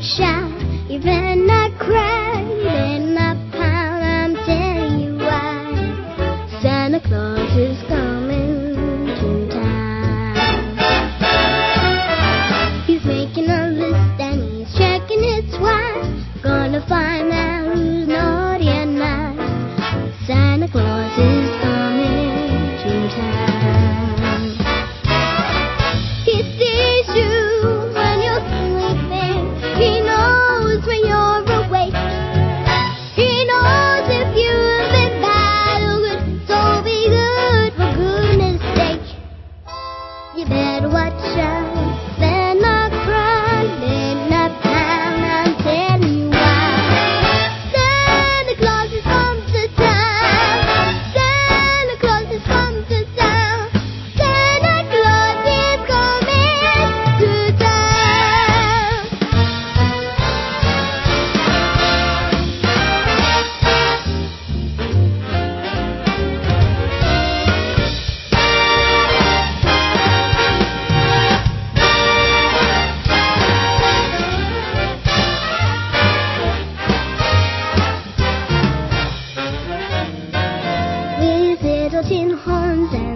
shout, you better not cry, you better not pout, I'm telling you why. Santa Claus is coming to town. He's making a list and he's checking it twice, gonna find out who's naughty and nice. Santa Claus is coming to town. He sees you when you're sleeping, he knows when you're awake, he knows if you've been bad or good, so be good for goodness sake. You better watch out, better not cry, better not pout, I'm telling you why. Santa Claus has come to town, Santa Claus has come to town, Santa Claus is coming to town. With little tin horns and